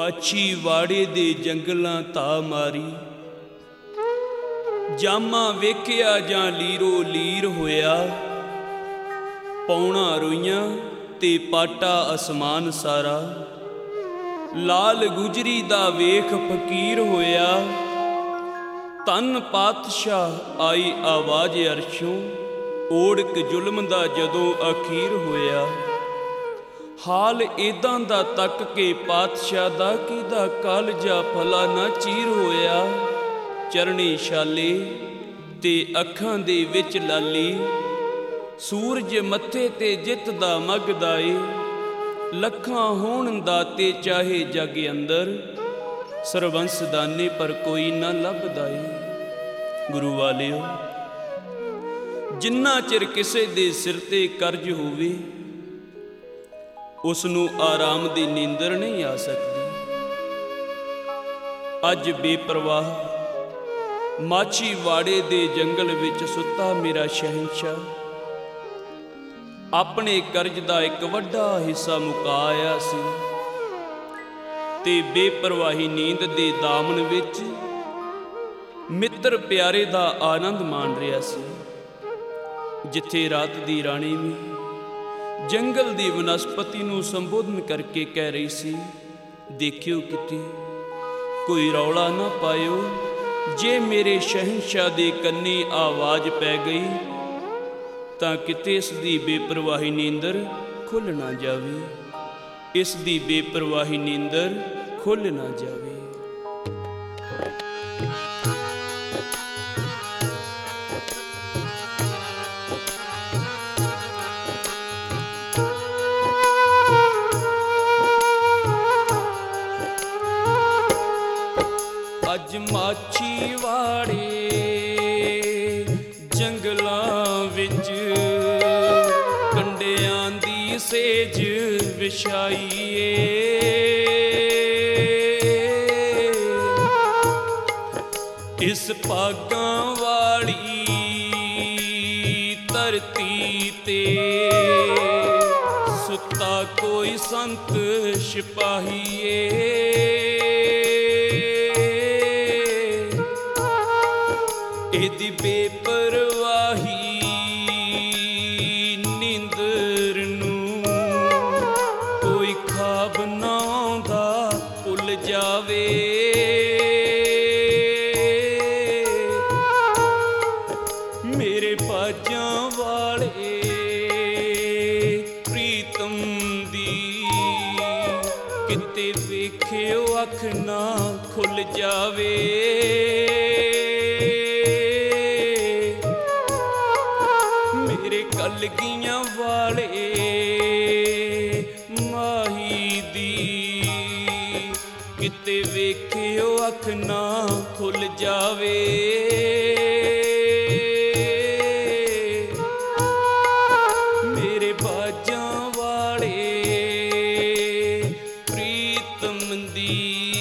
ਮਾਛੀਵਾੜੇ ਦੇ ਜੰਗਲਾਂ ਧਾ ਮਾਰੀ, ਜਾਮਾ ਵੇਖਿਆ ਜਾਂ ਲੀਰੋ ਲੀਰ ਹੋਇਆ, ਪੌਣਾ ਰੋਈਆਂ ਤੇ ਪਾਟਾ ਅਸਮਾਨ ਸਾਰਾ, ਲਾਲ ਗੁਜਰੀ ਦਾ ਵੇਖ ਫਕੀਰ ਹੋਇਆ। ਧੰਨ ਪਾਤਸ਼ਾਹ ਆਈ ਆਵਾਜ਼ ਅਰਸ਼ੋਂ, ਓੜਕ ਜ਼ੁਲਮ ਦਾ ਜਦੋਂ ਅਖੀਰ ਹੋਇਆ। ਹਾਲ ਏਦਾਂ ਦਾ ਤੱਕ ਕੇ ਪਾਤਸ਼ਾਹ ਦਾ ਕਿਹਦਾ ਕਾਲਜਾ ਭਲਾ ਨਾ ਚੀਰ ਹੋਇਆ। ਚਰਣੀ ਛਾਲੇ ਤੇ ਅੱਖਾਂ ਦੇ ਵਿੱਚ ਲਾਲੀ, ਸੂਰਜ ਮੱਥੇ ਤੇ ਜਿੱਤ ਦਾ ਮੱਘਦਾ ਏ। ਲੱਖਾਂ ਹੋਣ ਦਾਤੇ ਚਾਹੇ ਜੱਗ ਅੰਦਰ, ਸਰਬੰਸ ਦਾਨੇ ਪਰ ਕੋਈ ਨਾ ਲੱਭਦਾ ਏ। ਗੁਰੂ ਵਾਲਿਓ, ਜਿੰਨਾ ਚਿਰ ਕਿਸੇ ਦੇ ਸਿਰ ਤੇ ਕਰਜ਼ ਹੋਵੇ, ਉਸ ਨੂੰ ਆਰਾਮ ਦੀ ਨੀਂਦਰ ਨਹੀਂ ਆ ਸਕਦੀ। ਅੱਜ ਬੇਪਰਵਾਹ ਮਾਛੀਵਾੜੇ ਦੇ ਜੰਗਲ ਵਿੱਚ ਸੁੱਤਾ ਮੇਰਾ ਸ਼ਹਿਨਸ਼ਾਹ, ਆਪਣੇ ਕਰਜ਼ ਦਾ ਇੱਕ ਵੱਡਾ ਹਿੱਸਾ ਮੁਕਾ ਆਇਆ ਸੀ ਤੇ ਬੇਪਰਵਾਹੀ ਨੀਂਦ ਦੇ ਦਾਮਨ ਵਿੱਚ ਮਿੱਤਰ ਪਿਆਰੇ ਦਾ ਆਨੰਦ ਮਾਣ ਰਿਹਾ ਸੀ। ਜਿੱਥੇ ਰਾਤ ਦੀ ਰਾਣੀ ਵੀ ਜੰਗਲ ਦੀ ਵਨਸਪਤੀ ਨੂੰ ਸੰਬੋਧਨ ਕਰਕੇ ਕਹਿ ਰਹੀ ਸੀ, ਦੇਖਿਓ ਕਿਤੇ ਕੋਈ ਰੌਲਾ ਨਾ ਪਾਇਓ, ਜੇ ਮੇਰੇ ਸ਼ਹਿਨਸ਼ਾਹ ਦੇ ਕੰਨੀ ਆਵਾਜ਼ ਪੈ ਗਈ ਤਾਂ ਕਿਤੇ ਇਸ ਦੀ ਬੇਪਰਵਾਹੀ ਨੀਂਦਰ ਖੁੱਲ੍ਹ ਨਾ ਜਾਵੇ, ਇਸ ਦੀ ਬੇਪਰਵਾਹੀ ਨੀਂਦਰ ਖੁੱਲ੍ਹ ਨਾ ਜਾਵੇ। ਅੱਜ ਮਾਛੀਵਾੜੇ ਜੰਗਲਾਂ ਵਿੱਚ ਕੰਡਿਆਂ ਦੀ ਸੇਜ ਵਿਛਾਈਏ। ਇਸ ਭਾਗਾਂ ਵਾਲੀ ਧਰਤੀ ਤੇ ਸੁੱਤਾ ਕੋਈ ਸੰਤ ਸਿਪਾਹੀਏ। ਇਹਦੀ ਬੇਪਰਵਾਹੀ ਨੀਂਦਰ ਨੂੰ ਕੋਈ ਖਾਬ ਨਾ ਆਉਂਦਾ ਭੁੱਲ ਜਾਵੇ। ਮੇਰੇ ਬਾਜਾਂ ਵਾਲੇ ਪ੍ਰੀਤਮ ਦੀ ਕਿਤੇ ਵੇਖਿਓ ਅੱਖ ਨਾ ਖੁੱਲ ਜਾਵੇ। ਕਲਗੀਆਂ ਵਾਲੇ ਮਾਹੀ ਦੀ ਕਿਤੇ ਵੇਖਿਓ ਅੱਖ ਨਾ ਖੁੱਲ ਜਾਵੇ। ਮੇਰੇ ਬਾਜਾਂ ਵਾਲੇ ਪ੍ਰੀਤਮ ਦੀ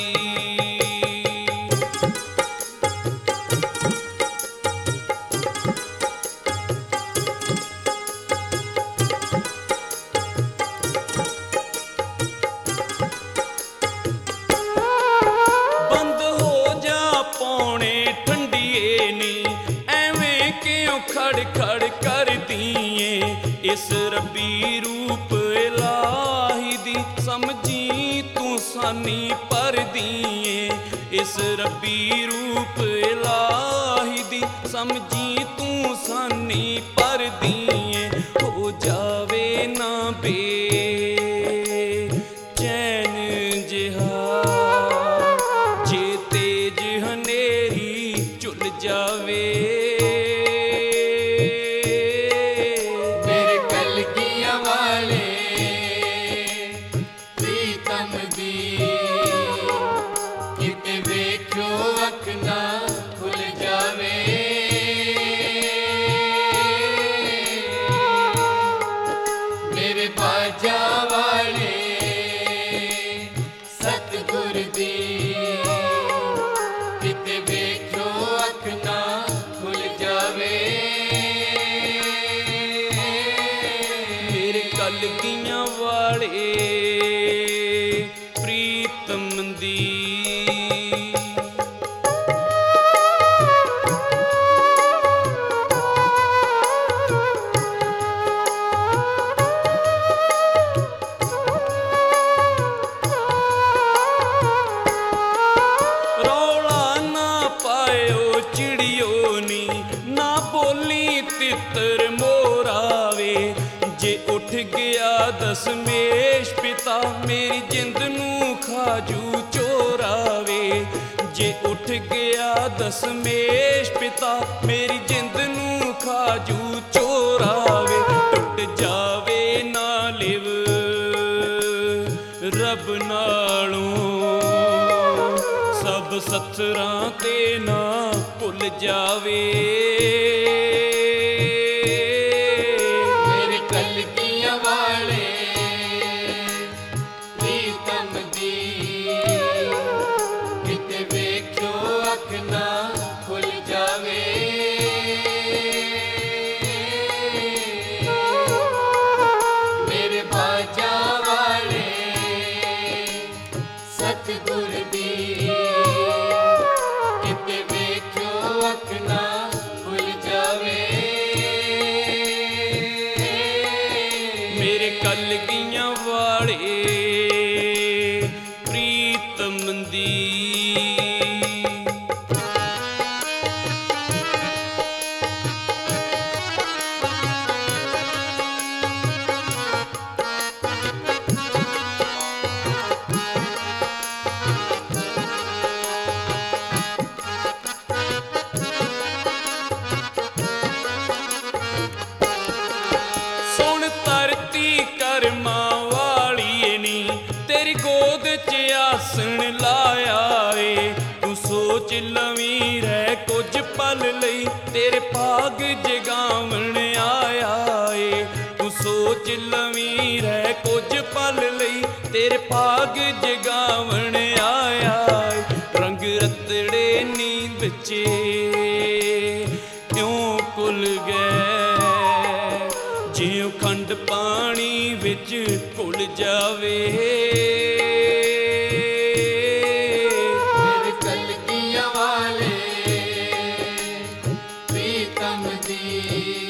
ਖੜ ਖੜ ਕਰਦੀ ਏ। ਇਸ ਰੱਬੀ ਰੂਪ ਇਲਾਹੀ ਦੀ ਸਮਝੀ ਤੂੰ ਸਾਨੀ ਭਰਦੀ ਏ। ਇਸ ਰੱਬੀ ਰੂਪ ਇਲਾਹੀ ਦੀ ਸਮਝੀ ਤੂੰ ਸਾਨੀ ਭਰਦੀ ਏ। ਹੋ ਜਾਵੇ ਨਾ ਬੇਚੈਨ ਜਿਹਾ ਜੇ ਤੇਜ ਹਨੇਰੀ ਝੁੱਲ ਜਾਵੇ। ਸਤਿਗੁਰ ਦੀ ਕਿਤੇ ਵੇਖੋ ਅੱਖ ਨਾ ਖੁੱਲ ਦਸਮੇਸ਼ ਪਿਤਾ ਮੇਰੀ ਜਿੰਦ ਨੂੰ ਖਾਜੂ ਚੋਰਾਵੇ। ਜੇ ਉੱਠ ਗਿਆ ਦਸਮੇਸ਼ ਪਿਤਾ ਮੇਰੀ ਜਿੰਦ ਨੂੰ ਖਾਜੂ ਚੋਰਾਵੇ। ਟੁੱਟ ਜਾਵੇ ਨਾ ਲਿਵ ਰੱਬ ਨਾਲੋਂ, ਸਭ ਸੱਥਰਾਂ ਤੇ ਨਾ ਭੁੱਲ ਜਾਵੇ। ਮੇਰੇ ਕਲਗੀਆਂ ਵਾਲੇ ਪ੍ਰੀਤਮ ਦੀ। ਸੁਣ ਧਰਤੀ ਕਰਮਾਂ ਵਾਲੀਏ ਨੀ ਤੇਰੀ ਗੋਦ 'ਚ ਆਸਣ ਲਾਇਆ ਏ। ਤੂੰ ਸੋਚ ਲਵੀਂ ਰਹਿ ਕੁਝ ਪਲ ਲਈ ਤੇਰੇ ਭਾਗ ਜਗਾਵਣ ਆਇਆ ਏ। ਤੂੰ ਸੋਚ ਲਵੀਂ ਰਹਿ ਕੁਝ ਪਲ ਲਈ ਤੇਰੇ ਭਾਗ ਜਗਾਵਣ ਆਇਆ ਏ। ਰੰਗ ਰਤੜੇ ਨੀਂਦ ਵਿੱਚੇ ਕਿਉਂ ਭੁੱਲ ਗਏ, ਜਿਉਂ ਖੰਡ ਪਾਣੀ ਵਿੱਚ ਘੁਲ ਜਾਵੇ। ਮੇਰੇ ਕਲਗੀਆਂ ਵਾਲੇ ਪ੍ਰੀਤਮ ਦੀ,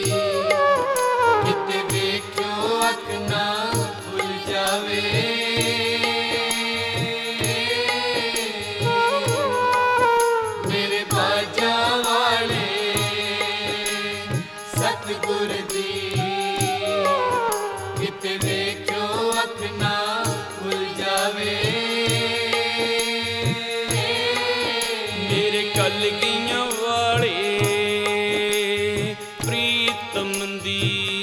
ਕਿਤੇ ਵੇਖਿਓ ਅੱਖ ਨਾ ਭੁੱਲ ਜਾਵੇ। ਮੇਰੇ ਬਾਜਾਂ ਵਾਲੇ ਸਤਿਗੁਰ ਦੀ, ਕਿਤੇ ਵੇਖਿਓ ਅੱਖ ਨਾ ਭੁੱਲ ਜਾਵੇ। ਮੇਰੇ ਕਲਗੀਆਂ ਵਾਲੇ ਪ੍ਰੀਤਮ ਦੀ।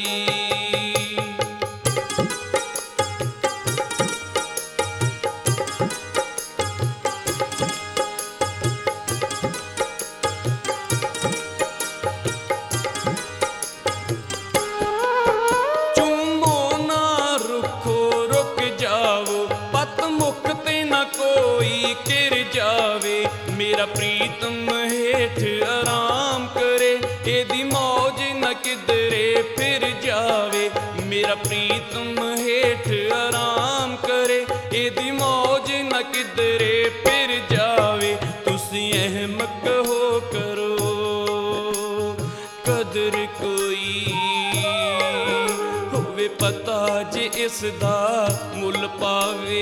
ਕੋਈ ਕਿਰ ਜਾਵੇ ਮੇਰਾ ਪ੍ਰੀਤਮ ਹੇਠ ਆਰਾਮ ਕਰੇ, ਇਹਦੀ ਮੌਜ ਨਾ ਕਿਧਰੇ ਫਿਰ ਜਾਵੇ। ਮੇਰਾ ਪ੍ਰੀਤਮ ਹੇਠ ਆਰਾਮ ਕਰੇ, ਇਹਦੀ ਮੌਜ ਨਾ ਕਿਧਰੇ ਫਿਰ ਜਾਵੇ। ਤੁਸੀਂ ਅਹਿਮਕ ਹੋ ਕਰੋ ਕਦਰ ਕੋਈ ਹੋਵੇ ਪਤਾ ਜੇ ਇਸ ਦਾ ਮੁੱਲ ਪਾਵੇ।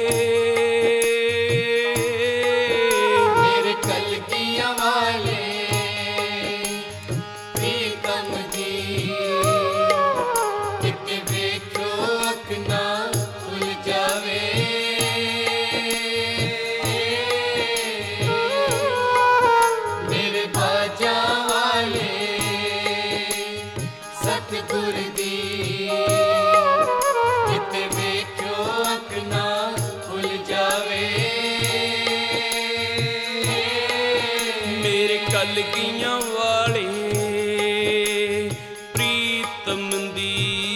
ਸਤਿਗੁਰ ਦੀ, ਕਿਤੇ ਵੇਖਿਓ ਅੱਖ ਨਾ ਭੁੱਲ ਜਾਵੇ। ਮੇਰੇ ਕਲਗੀਆਂ ਵਾਲੇ ਪ੍ਰੀਤਮ ਦੀ।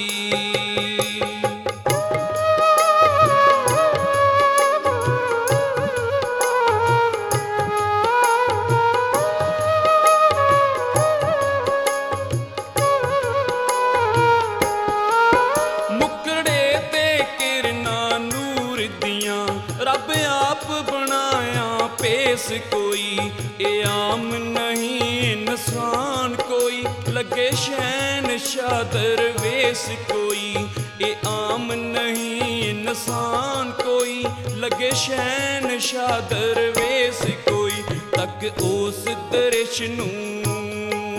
ਰੱਬ ਆਪ ਬਣਾਇਆ ਭੇਸ ਕੋਈ, ਇਹ ਆਮ ਨਹੀਂ ਇਨਸਾਨ ਕੋਈ। ਲੱਗੇ ਸ਼ਹਿਨਸ਼ਾਹ ਦਰਵੇਸ਼ ਕੋਈ, ਇਹ ਆਮ ਨਹੀਂ ਇਨਸਾਨ ਕੋਈ। ਲੱਗੇ ਸ਼ਹਿਨਸ਼ਾਹ ਦਰਵੇਸ਼ ਕੋਈ। ਤੱਕ ਉਸ ਦ੍ਰਿਸ਼ ਨੂੰ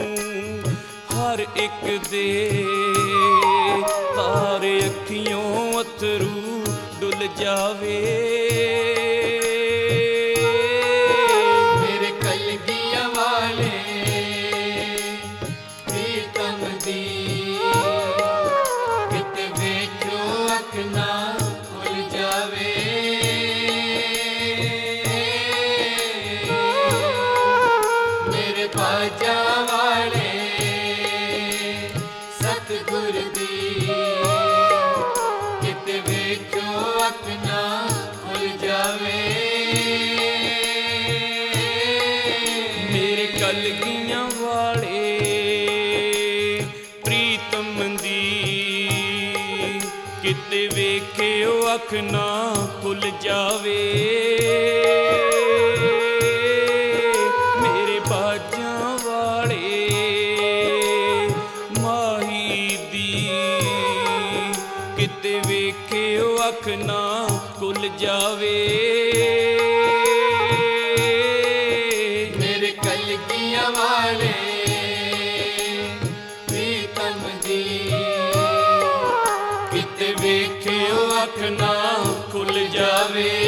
ਹਰ ਇੱਕ ਦੇ ਤਾਰੇ ਅੱਖੀਓਂ ਅਥਰੂ ਡੁੱਲ ਜਾਵੇ। ਮੇਰੇ ਕਲਗੀਆਂ ਵਾਲੇ ਪ੍ਰੀਤਮ ਦੀ ਕਿਤੇ ਵੇਖੋ ਅੱਖ ਨਾ ਖੁੱਲ ਜਾਵੇ। ਮੇਰੇ ਬਾਜਾਂ ਵਾਲੇ ਸਤਿਗੁਰ ਦੀ ਕਿਤੇ ਵੇਖੋ ਅੱਖ ਨਾ ਖੁੱਲ ਜਾਵੇ। ਮੇਰੇ ਕਲਗੀਆਂ ਵਾਲੇ ਪ੍ਰੀਤਮ ਦੀ ਕਿਤੇ ਵੇਖਿਓ ਅੱਖ ਨਾ ਖੁੱਲ ਜਾਵੇ। ਮੇਰੇ ਬਾਜਾਂ ਵਾਲੇ ਮਾਹੀ ਦੀ ਕਿਤੇ ਵੇਖਿਓ ਅੱਖ ਨਾ ਖੁੱਲ ਜਾਵੇ। ਮੇਰੇ ਕਲਗੀਆਂ ਵਾਲੇ ਪ੍ਰੀਤਮ ਦੀ ਕਿਤੇ ਵੇਖਿਓ ਅੱਖ ਨਾ ਖੁੱਲ ਜਾਵੇ।